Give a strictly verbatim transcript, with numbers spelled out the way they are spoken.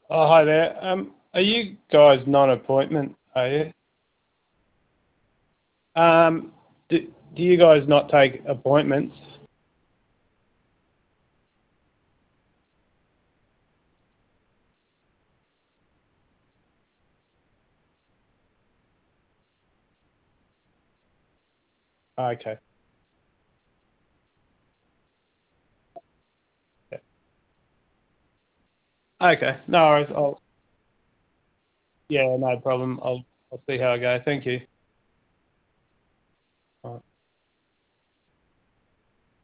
Oh, hi there. Um, are you guys non-appointment, are you? Um, do, do you guys not take appointments? Okay. Yeah. Okay, no worries. I'll, yeah, no problem. I'll, I'll see how I go. Thank you.